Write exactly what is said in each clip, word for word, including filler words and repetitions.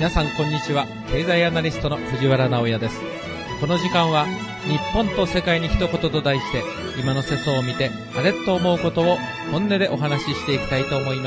皆さんこんにちは。経済アナリストの藤原直也です。この時間は日本と世界に一言と題して、今の世相を見てあれと思うことを本音でお話ししていきたいと思います。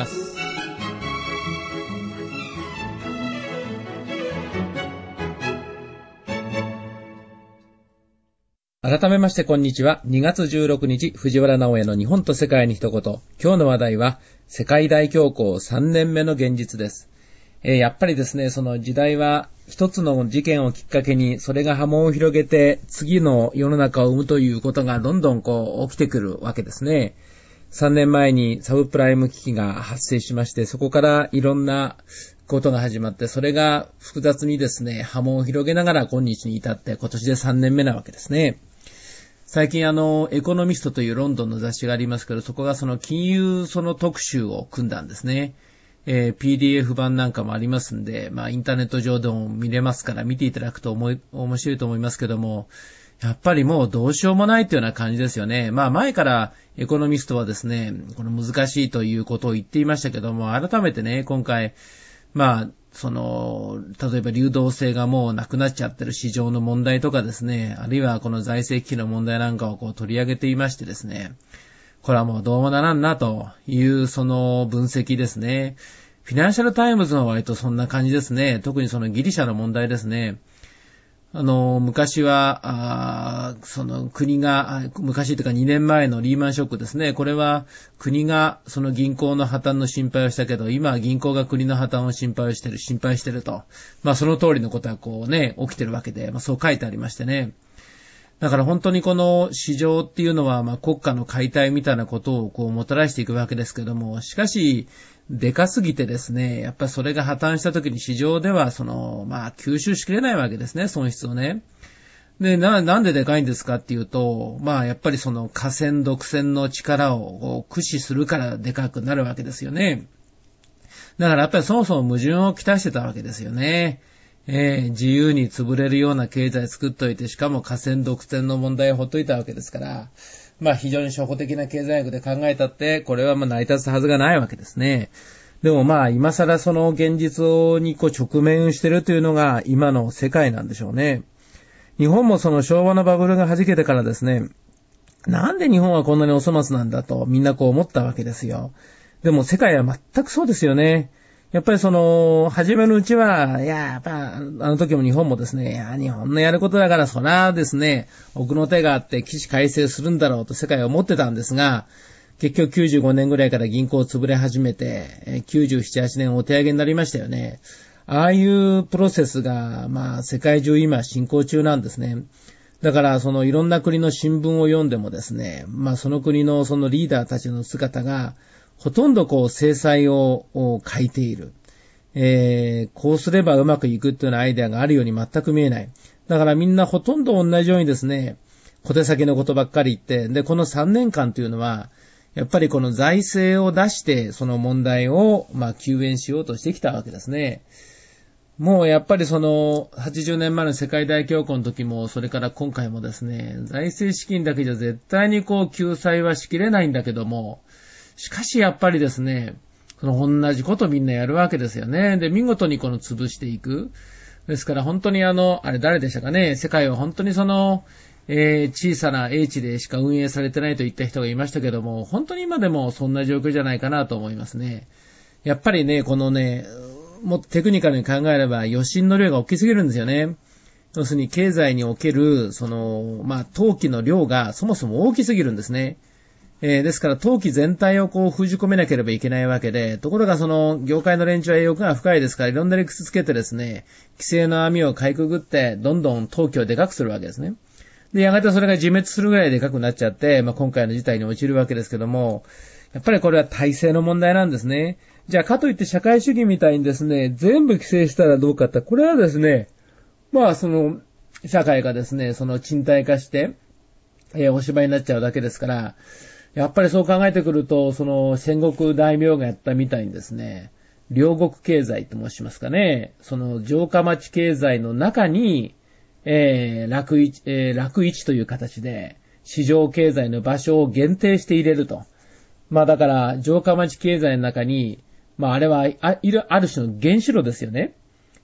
改めましてこんにちは。にがつじゅうろくにち、藤原直也の日本と世界に一言。今日の話題は世界大恐慌さんねんめの現実です。えー、やっぱりですね、その時代は一つの事件をきっかけにそれが波紋を広げて次の世の中を生むということがどんどんこう起きてくるわけですね。さんねんまえにサブプライム危機が発生しまして、そこからいろんなことが始まって、それが複雑にですね、波紋を広げながら今日に至って今年でさんねんめなわけですね。最近あの、エコノミストというロンドンの雑誌がありますけど、そこがその金融その特集を組んだんですね。えー、ピーディーエフ 版なんかもありますんで、まあインターネット上でも見れますから見ていただくと思い、面白いと思いますけども、やっぱりもうどうしようもないというような感じですよね。まあ前からエコノミストはですね、この難しいということを言っていましたけども、改めてね、今回、まあ、その、例えば流動性がもうなくなっちゃってる市場の問題とかですね、あるいはこの財政危機の問題なんかをこう取り上げていましてですね、これはもうどうもならんなというその分析ですね。フィナンシャルタイムズの割とそんな感じですね。特にそのギリシャの問題ですね。あの、昔は、あその国が、昔というかにねんまえのリーマンショックですね。これは国がその銀行の破綻の心配をしたけど、今は銀行が国の破綻を心配をしてる、心配してると。まあその通りのことはこうね、起きてるわけで、まあそう書いてありましてね。だから本当にこの市場っていうのは、まあ国家の解体みたいなことをこうもたらしていくわけですけども、しかし、でかすぎてですね、やっぱりそれが破綻した時に市場ではその、まあ吸収しきれないわけですね、損失をね。で、な、なんででかいんですかっていうと、まあやっぱりその寡占独占の力を駆使するからでかくなるわけですよね。だからやっぱりそもそも矛盾をきたしてたわけですよね。えー、自由に潰れるような経済作っといて、しかも寡占独占の問題をほっといたわけですから、まあ非常に初歩的な経済学で考えたって、これはまあ成り立つはずがないわけですね。でもまあ今更その現実にこう直面しているというのが今の世界なんでしょうね。日本もその昭和のバブルが弾けてからですね、なんで日本はこんなにお粗末なんだとみんなこう思ったわけですよ。でも世界は全くそうですよね。やっぱりその、初めのうちは、いや、やっぱ、あの時も日本もですね、いや、日本のやることだから、そらですね、奥の手があって起死回生するんだろうと世界は思ってたんですが、結局きゅうじゅうごねんぐらいから銀行潰れ始めて、きゅうじゅうなな、はちねんお手上げになりましたよね。ああいうプロセスが、まあ、世界中今進行中なんですね。だから、そのいろんな国の新聞を読んでもですね、まあ、その国のそのリーダーたちの姿が、ほとんどこう制裁を書いている。えー、こうすればうまくいくっていうようなアイデアがあるように全く見えない。だからみんなほとんど同じようにですね、小手先のことばっかり言って、で、このさんねんかんというのは、やっぱりこの財政を出して、その問題を、まあ、救援しようとしてきたわけですね。もうやっぱりその、はちじゅうねんまえの世界大恐慌の時も、それから今回もですね、財政資金だけじゃ絶対にこう救済はしきれないんだけども、しかしやっぱりですね、その同じことみんなやるわけですよね。で、見事にこの潰していく。ですから本当にあの、あれ誰でしたかね、世界は本当にその、えー、小さな英知でしか運営されてないといった人がいましたけども、本当に今でもそんな状況じゃないかなと思いますね。やっぱりね、このね、もっとテクニカルに考えれば余震の量が大きすぎるんですよね。要するに経済における、その、まあ、投機の量がそもそも大きすぎるんですね。えー、ですから投機全体をこう封じ込めなければいけないわけで、ところがその業界の連中は欲が深いですから、いろんな理屈つけてですね、規制の網をかいくぐってどんどん投機をでかくするわけですね。で、やがてそれが自滅するぐらいでかくなっちゃって、まあ、今回の事態に陥るわけですけども、やっぱりこれは体制の問題なんですね。じゃあかといって社会主義みたいにですね、全部規制したらどうかって、これはですね、まあその社会がですね、その賃貸化して、えー、おしまいになっちゃうだけですから、やっぱりそう考えてくると、その戦国大名がやったみたいにですね、両国経済と申しますかね、その城下町経済の中に、えー、楽市、えー、楽市という形で市場経済の場所を限定して入れると。まあだから城下町経済の中に、まああれはあ、ある種の原子炉ですよね。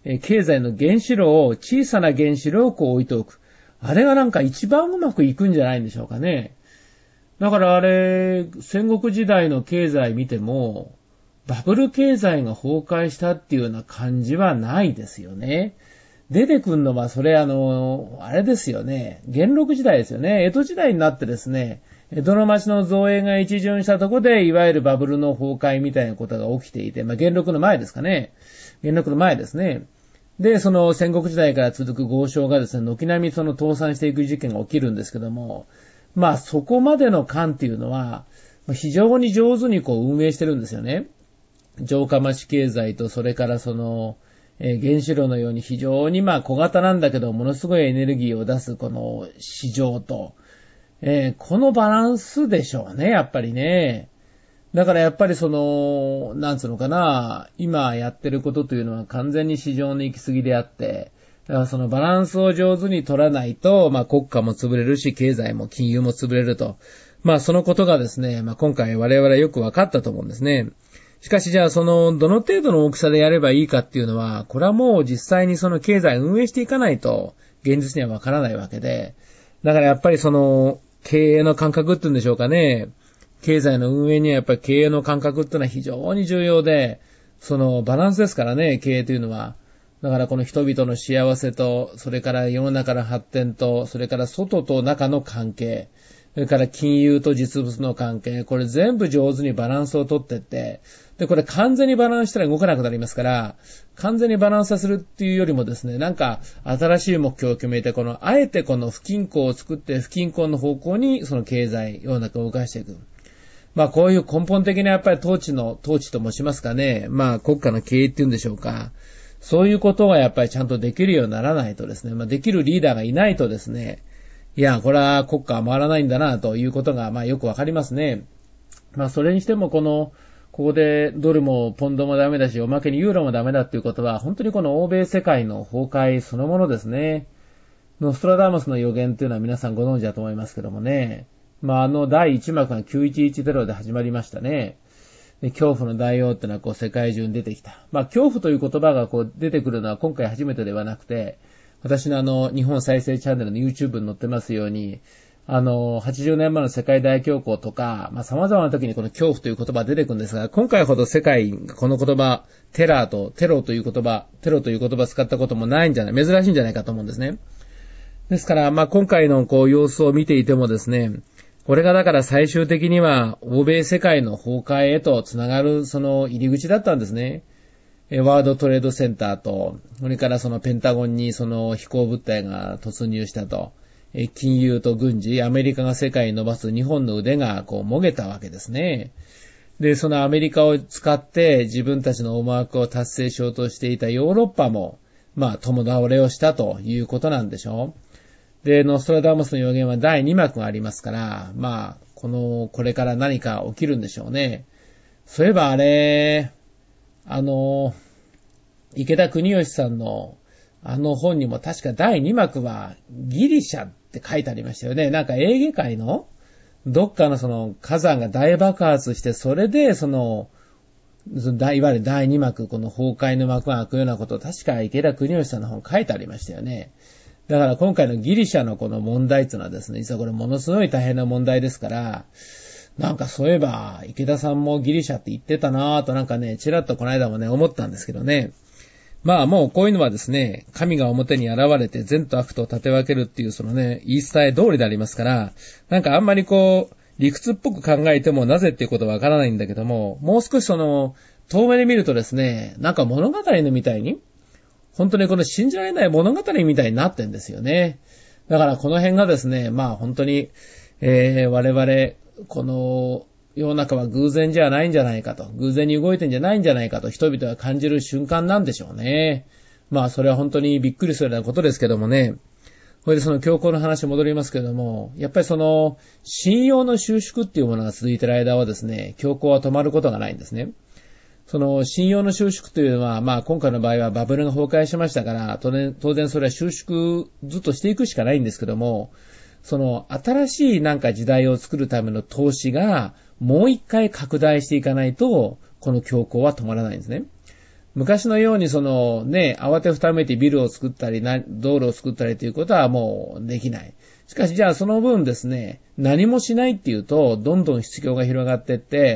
えー、経済の原子炉を、小さな原子炉をこう置いておく。あれがなんか一番うまくいくんじゃないんでしょうかね。だからあれ、戦国時代の経済見ても、バブル経済が崩壊したっていうような感じはないですよね。出てくるのは、それあの、あれですよね。元禄時代ですよね。江戸時代になってですね、江戸の町の造営が一巡したところで、いわゆるバブルの崩壊みたいなことが起きていて、まあ、元禄の前ですかね。元禄の前ですね。で、その戦国時代から続く豪商がですね、軒並みその倒産していく事件が起きるんですけども、まあそこまでの間っていうのは、非常に上手にこう運営してるんですよね。城下町経済と、それからその、えー、原子炉のように非常にまあ小型なんだけど、ものすごいエネルギーを出すこの市場と、えー、このバランスでしょうね、やっぱりね。だからやっぱりその、なんつうのかな、今やってることというのは完全に市場の行き過ぎであって、だからそのバランスを上手に取らないと、まあ国家も潰れるし、経済も金融も潰れると。まあそのことがですね、まあ今回我々はよく分かったと思うんですね。しかしじゃあその、どの程度の大きさでやればいいかっていうのは、これはもう実際にその経済を運営していかないと、現実には分からないわけで、だからやっぱりその、経営の感覚っていうんでしょうかね。経済の運営にはやっぱり経営の感覚っていうのは非常に重要で、そのバランスですからね、経営というのは。だからこの人々の幸せと、それから世の中の発展と、それから外と中の関係、それから金融と実物の関係、これ全部上手にバランスをとってって、で、これ完全にバランスしたら動かなくなりますから、完全にバランスさせるっていうよりもですね、なんか新しい目標を決めて、この、あえてこの不均衡を作って不均衡の方向にその経済、世の中を動かしていく。まあこういう根本的なやっぱり統治の、統治と申しますかね。まあ国家の経営っていうんでしょうか。そういうことがやっぱりちゃんとできるようにならないとですね。まあできるリーダーがいないとですね。いや、これは国家は回らないんだなということがまあよくわかりますね。まあそれにしてもこの、ここでドルもポンドもダメだし、おまけにユーロもダメだっていうことは、本当にこの欧米世界の崩壊そのものですね。ノストラダムスの予言っていうのは皆さんご存知だと思いますけどもね。まあ、あの第一幕がきゅういちいちゼロで始まりましたね。で、恐怖の大王ってのはこう世界中に出てきた。まあ、恐怖という言葉がこう出てくるのは今回初めてではなくて、私のあの、日本再生チャンネルの YouTube に載ってますように、あの、はちじゅうねんまえの世界大恐慌とか、まあ、様々な時にこの恐怖という言葉が出てくるんですが、今回ほど世界、この言葉、テラーと、テロという言葉、テロという言葉を使ったこともないんじゃない、珍しいんじゃないかと思うんですね。ですから、まあ、今回のこう様子を見ていてもですね、これがだから最終的には欧米世界の崩壊へとつながるその入り口だったんですね。ワールドトレードセンターと、それからそのペンタゴンにその飛行物体が突入したと、金融と軍事、アメリカが世界に伸ばす日本の腕がこうもげたわけですね。で、そのアメリカを使って自分たちの思惑を達成しようとしていたヨーロッパも、まあ共倒れをしたということなんでしょう。で、ノストラダムスの予言はだいに幕がありますから、まあ、この、これから何か起きるんでしょうね。そういえばあれ、あの、池田国吉さんのあの本にも確かだいに幕はギリシャって書いてありましたよね。なんかエーゲ海のどっかのその火山が大爆発して、それでその、いわゆるだいに幕、この崩壊の幕が開くようなことを確か池田国吉さんの本書いてありましたよね。だから今回のギリシャのこの問題っていうのはですね、実はこれものすごい大変な問題ですから、なんかそういえば池田さんもギリシャって言ってたなぁとなんかね、ちらっとこの間もね、思ったんですけどね。まあもうこういうのはですね、神が表に現れて善と悪とを立て分けるっていうそのね、言い伝え通りでありますから、なんかあんまりこう、理屈っぽく考えてもなぜっていうことはわからないんだけども、もう少しその、遠目で見るとですね、なんか物語のみたいに、本当にこの信じられない物語みたいになってんですよね。だからこの辺がですね、まあ本当に、えー、我々、この世の中は偶然じゃないんじゃないかと、偶然に動いてんじゃないんじゃないかと人々が感じる瞬間なんでしょうね。まあそれは本当にびっくりするようなことですけどもね。これでその教皇の話戻りますけども、やっぱりその信用の収縮っていうものが続いている間はですね、教皇は止まることがないんですね。その信用の収縮というのは、まあ今回の場合はバブルが崩壊しましたから、当然、当然それは収縮ずっとしていくしかないんですけども、その新しいなんか時代を作るための投資がもう一回拡大していかないと、この恐慌は止まらないんですね。 昔のようにそのね、慌てふためいてビルを作ったり、道路を作ったりということはもうできない。しかしじゃあその分ですね、何もしないっていうと、どんどん失業が広がっていって、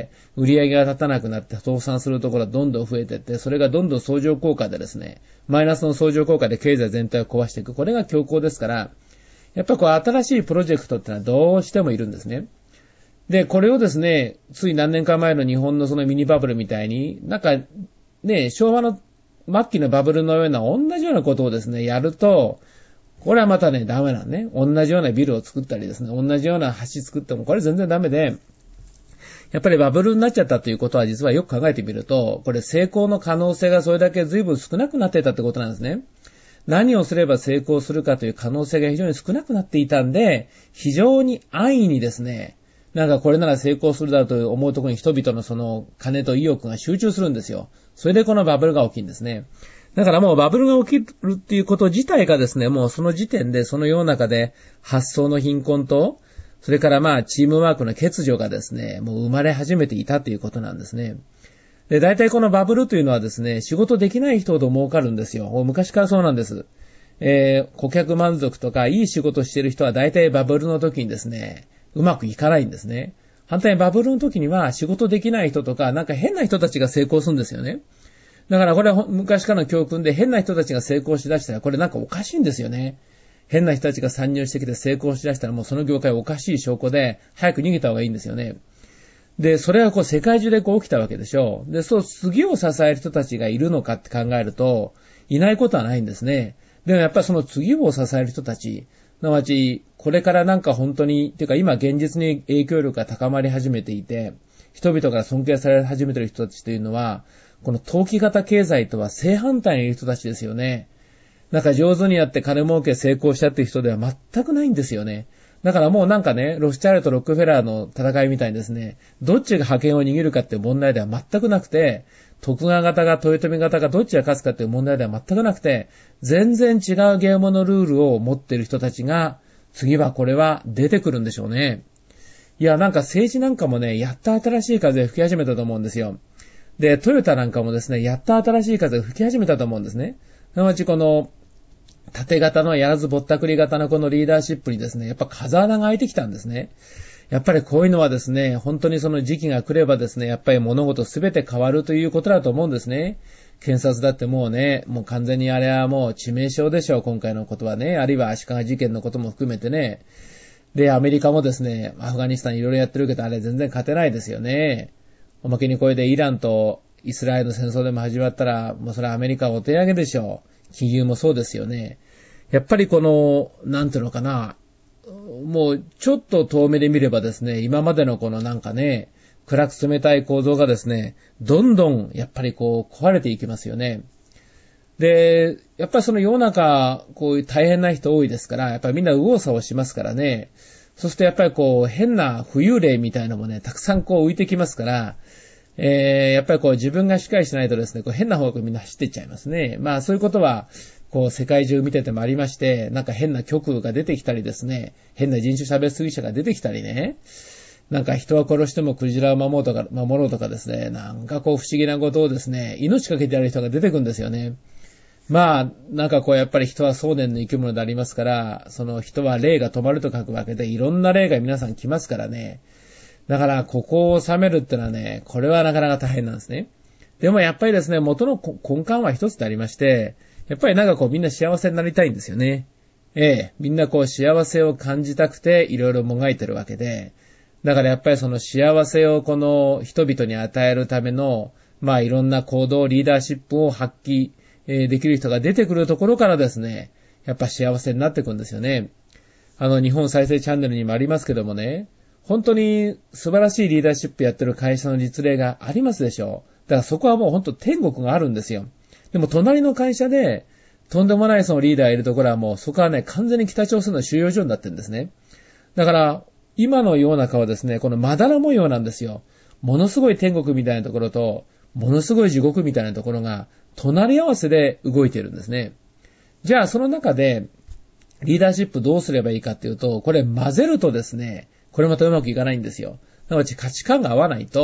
売り上げが立たなくなって倒産するところがどんどん増えていって、それがどんどん相乗効果でですね、マイナスの相乗効果で経済全体を壊していく。これが恐慌ですから、やっぱりこう新しいプロジェクトってのはどうしてもいるんですね。で、これをですね、つい何年か前の日本のそのミニバブルみたいに、なんかね、昭和の末期のバブルのような同じようなことをですね、やると、これはまたね、ダメなんね。同じようなビルを作ったりですね、同じような橋作っても、これ全然ダメで、やっぱりバブルになっちゃったということは実はよく考えてみると、これ成功の可能性がそれだけ随分少なくなっていたってことなんですね。何をすれば成功するかという可能性が非常に少なくなっていたんで、非常に安易にですね、なんかこれなら成功するだろうと思うところに人々のその金と意欲が集中するんですよ。それでこのバブルが起きるんですね。だからもうバブルが起きるっていうこと自体がですね、もうその時点でその世の中で発想の貧困と、それからまあチームワークの欠如がですね、もう生まれ始めていたということなんですね。で、大体このバブルというのはですね、仕事できない人ほど儲かるんですよ。昔からそうなんです。えー、顧客満足とかいい仕事してる人は大体バブルの時にですね、うまくいかないんですね。反対にバブルの時には仕事できない人とかなんか変な人たちが成功するんですよね。だからこれは昔からの教訓で変な人たちが成功しだしたらこれなんかおかしいんですよね。変な人たちが参入してきて成功しだしたらもうその業界おかしい証拠で早く逃げた方がいいんですよね。で、それはこう世界中でこう起きたわけでしょう。で、そう次を支える人たちがいるのかって考えるといないことはないんですね。でもやっぱりその次を支える人たち、すなわちこれからなんか本当に、っていうか今現実に影響力が高まり始めていて、人々から尊敬され始めている人たちというのは、この投機型経済とは正反対にいる人たちですよね。なんか上手にやって金儲け成功したっていう人では全くないんですよね。だからもうなんかね、ロスチャールとロックフェラーの戦いみたいにですね、どっちが覇権を握るかっていう問題では全くなくて、徳川型が豊臣型がどっちが勝つかっていう問題では全くなくて、全然違うゲームのルールを持っている人たちが、次はこれは出てくるんでしょうね。いや、なんか政治なんかもね、やっと新しい風吹き始めたと思うんですよ。で、トヨタなんかもですね、やっと新しい風吹き始めたと思うんですね。すなわちこの、縦型のやらずぼったくり型のこのリーダーシップにですね、やっぱ風穴が開いてきたんですね。やっぱりこういうのはですね、本当にその時期が来ればですね、やっぱり物事すべて変わるということだと思うんですね。検察だってもうね、もう完全にあれはもう致命傷でしょう、今回のことはね。あるいは足利事件のことも含めてね。で、アメリカもですね、アフガニスタンいろいろやってるけど、あれ全然勝てないですよね。おまけにこれでイランとイスラエルの戦争でも始まったら、もうそれはアメリカはお手上げでしょう。金融もそうですよね。やっぱりこの、なんていうのかな、もうちょっと遠目で見ればですね、今までのこのなんかね、暗く冷たい構造がですね、どんどんやっぱりこう壊れていきますよね。で、やっぱりその世の中、こういう大変な人多いですから、やっぱりみんな右往左往しますからね。そうするとやっぱりこう変な浮遊霊みたいなのもね、たくさんこう浮いてきますから、えー、やっぱりこう自分がしっかりしないとですね、こう変な方向みんな走っていっちゃいますね。まあそういうことは、こう世界中見ててもありまして、なんか変な極右が出てきたりですね、変な人種差別主義者が出てきたりね、なんか人は殺してもクジラを守ろうとか、守ろうとかですね、なんかこう不思議なことをですね、命かけてやる人が出てくるんですよね。まあ、なんかこうやっぱり人は壮年の生き物でありますから、その人は霊が止まると書くわけで、いろんな霊が皆さん来ますからね。だからここを収めるってのはね、これはなかなか大変なんですね。でもやっぱりですね、元の根幹は一つでありまして、やっぱりなんかこうみんな幸せになりたいんですよね。ええ、みんなこう幸せを感じたくていろいろもがいてるわけで、だからやっぱりその幸せをこの人々に与えるための、まあいろんな行動、リーダーシップを発揮できる人が出てくるところからですね、やっぱ幸せになっていくんですよね。あの日本再生チャンネルにもありますけどもね、本当に素晴らしいリーダーシップやってる会社の実例がありますでしょう。だからそこはもう本当天国があるんですよ。でも隣の会社でとんでもないそのリーダーがいるところはもうそこはね、完全に北朝鮮の収容所になってるんですね。だから今の世の中はですね、このまだら模様なんですよ。ものすごい天国みたいなところと、ものすごい地獄みたいなところが隣り合わせで動いてるんですね。じゃあその中でリーダーシップどうすればいいかっていうと、これ混ぜるとですね、これまたうまくいかないんですよ。なので価値観が合わないと、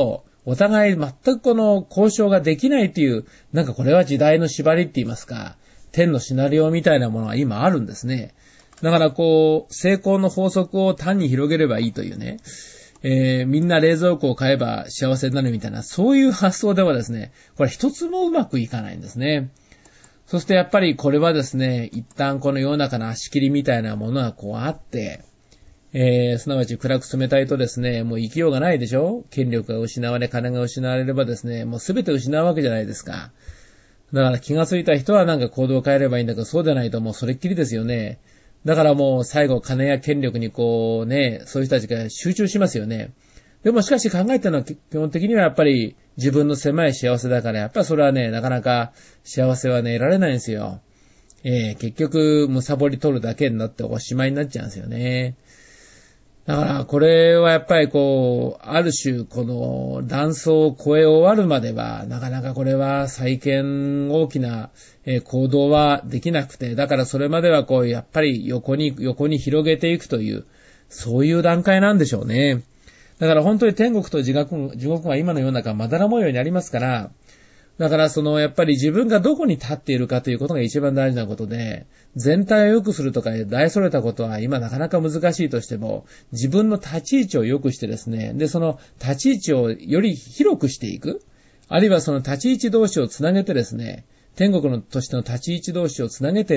お互い全くこの交渉ができないという、なんかこれは時代の縛りって言いますか、天のシナリオみたいなものが今あるんですね。だからこう、成功の法則を単に広げればいいというね、えー、みんな冷蔵庫を買えば幸せになるみたいな、そういう発想ではですね、これ一つもうまくいかないんですね。そしてやっぱりこれはですね、一旦この世の中の足切りみたいなものがこうあって、えー、すなわち暗く冷たいとですね、もう生きようがないでしょ？権力が失われ、金が失われればですね、もうすべて失うわけじゃないですか。だから気がついた人はなんか行動を変えればいいんだけど、そうでないともうそれっきりですよね。だからもう最後金や権力にこうね、そういう人たちが集中しますよね。でもしかし考えたのは基本的にはやっぱり自分の狭い幸せだから、やっぱりそれはね、なかなか幸せはね、得られないんですよ。えー、結局、むさぼり取るだけになっておしまいになっちゃうんですよね。だから、これはやっぱりこう、ある種、この断層を超え終わるまでは、なかなかこれは再建大きな行動はできなくて、だからそれまではこう、やっぱり横に、横に広げていくという、そういう段階なんでしょうね。だから本当に天国と地獄、地獄は今の世の中まだら模様にありますから、だからそのやっぱり自分がどこに立っているかということが一番大事なことで、全体を良くするとか大それたことは今なかなか難しいとしても、自分の立ち位置を良くしてですね、でその立ち位置をより広くしていく、あるいはその立ち位置同士をつなげてですね、天国のとしての立ち位置同士をつなげていって、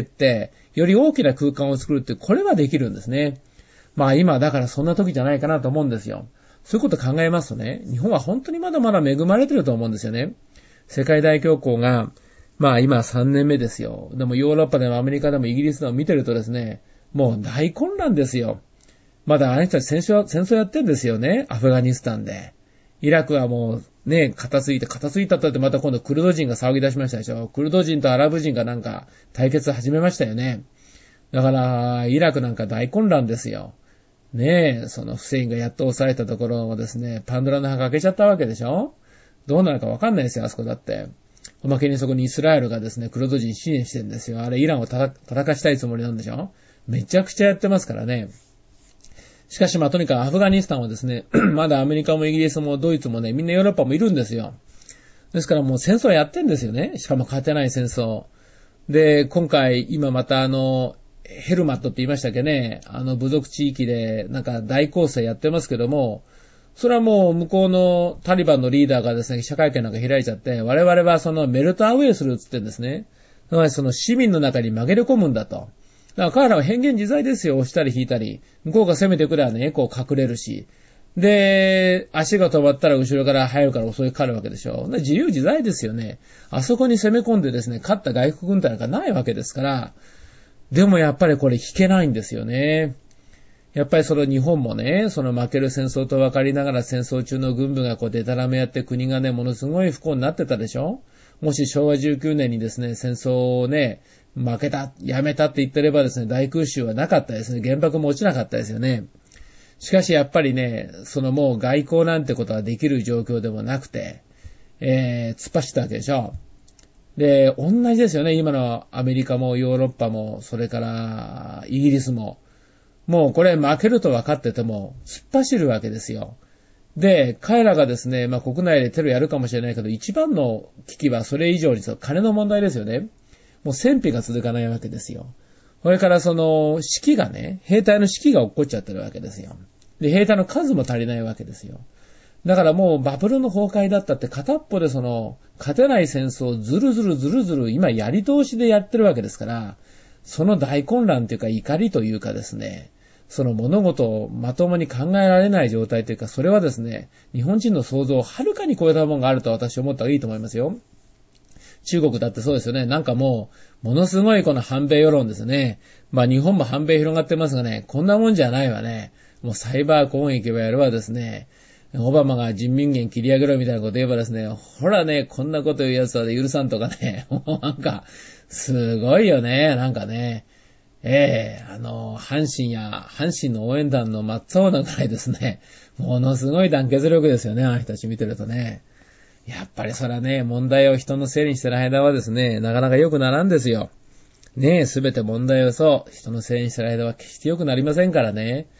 より大きな空間を作るって、これはできるんですね。まあ今だからそんな時じゃないかなと思うんですよ。そういうこと考えますとね、日本は本当にまだまだ恵まれてると思うんですよね。世界大恐慌が、まあ今さんねんめですよ。でもヨーロッパでもアメリカでもイギリスでも見てるとですね、もう大混乱ですよ。まだあの人たち戦争、戦争やってんですよね。アフガニスタンで。イラクはもうね、片付いて、片付いたってまた今度クルド人が騒ぎ出しましたでしょ。クルド人とアラブ人がなんか対決始めましたよね。だから、イラクなんか大混乱ですよ。ねえ、そのフセインがやっと抑えたところをですね、パンドラの墓開けちゃったわけでしょ。どうなるかわかんないですよ、あそこだって。おまけにそこにイスラエルがですね、クルド人支援してるんですよ。あれイランをたた戦したいつもりなんでしょ。めちゃくちゃやってますからね。しかしまあとにかくアフガニスタンはですね、まだアメリカもイギリスもドイツもね、みんなヨーロッパもいるんですよ。ですからもう戦争やってんですよね。しかも勝てない戦争。で、今回今またあの、ヘルマットって言いましたっけね、あの部族地域でなんか大攻勢やってますけども、それはもう向こうのタリバンのリーダーがですね、記者会見なんか開いちゃって、我々はそのメルトアウェイするって言ってんですね。だからその市民の中に紛れ込むんだと。だから彼らは変幻自在ですよ、押したり引いたり。向こうが攻めてくればね、こう隠れるし。で、足が止まったら後ろから入るから襲いかかるわけでしょ。自由自在ですよね。あそこに攻め込んでですね、勝った外国軍隊なんかないわけですから。でもやっぱりこれ引けないんですよね。やっぱりその日本もね、その負ける戦争と分かりながら戦争中の軍部がこうデタラメやって国がね、ものすごい不幸になってたでしょ。もししょうわじゅうきゅうねんにですね、戦争をね、負けた、やめたって言ってればですね、大空襲はなかったですね。原爆も落ちなかったですよね。しかしやっぱりね、そのもう外交なんてことはできる状況でもなくて、えー、突っ走ったわけでしょ。で、同じですよね。今のアメリカもヨーロッパも、それからイギリスも。もうこれ負けると分かってても突っ走るわけですよ。で、彼らがですね、まあ国内でテロやるかもしれないけど、一番の危機はそれ以上に金の問題ですよね。もう戦費が続かないわけですよ。それからその士気がね、兵隊の士気が落っこっちゃってるわけですよ。で、兵隊の数も足りないわけですよ。だからもうバブルの崩壊だったって片っぽでその勝てない戦争をずるずるずるずる今やり通しでやってるわけですから、その大混乱というか怒りというかですね、その物事をまともに考えられない状態というか、それはですね、日本人の想像をはるかに超えたものがあると私は思った方がいいと思いますよ。中国だってそうですよね。なんかもう、ものすごいこの反米世論ですね。まあ日本も反米広がってますがね、こんなもんじゃないわね。もうサイバー攻撃をやるわですね。オバマが人民元切り上げろみたいなこと言えばですね、ほらね、こんなこと言うやつは許さんとかね、もうなんか、すごいよね、なんかね。ええー、あの、阪神や、阪神の応援団の真っ青なぐらいですね、ものすごい団結力ですよね、あの人たち見てるとね。やっぱりそれはね、問題を人のせいにしてる間はですね、なかなか良くならんですよ。ねえ、すべて問題をそう、人のせいにしてる間は決して良くなりませんからね。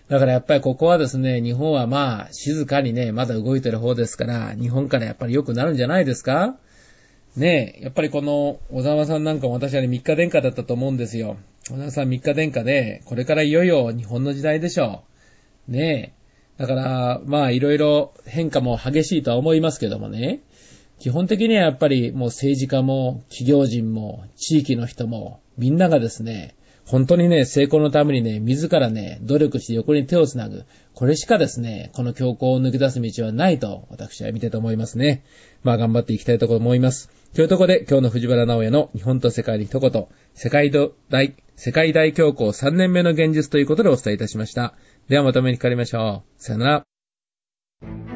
だからやっぱりここはですね、日本はまあ、静かにね、まだ動いてる方ですから、日本からやっぱり良くなるんじゃないですか？ねえ、やっぱりこの、小沢さんなんかも私はね、三日殿下だったと思うんですよ。小沢さん三日殿下で、これからいよいよ日本の時代でしょう。ねえ。だから、まあ、いろいろ変化も激しいとは思いますけどもね。基本的にはやっぱりもう政治家も企業人も地域の人もみんながですね、本当にね、成功のためにね、自らね、努力して横に手をつなぐ。これしかですね、この強行を抜け出す道はないと、私は見てと思いますね。まあ頑張っていきたいと思います。というところで、今日の藤原直也の日本と世界に一言、世界大、世界大恐慌さんねんめの現実ということでお伝えいたしました。ではまたお目にかかりましょう。さよなら。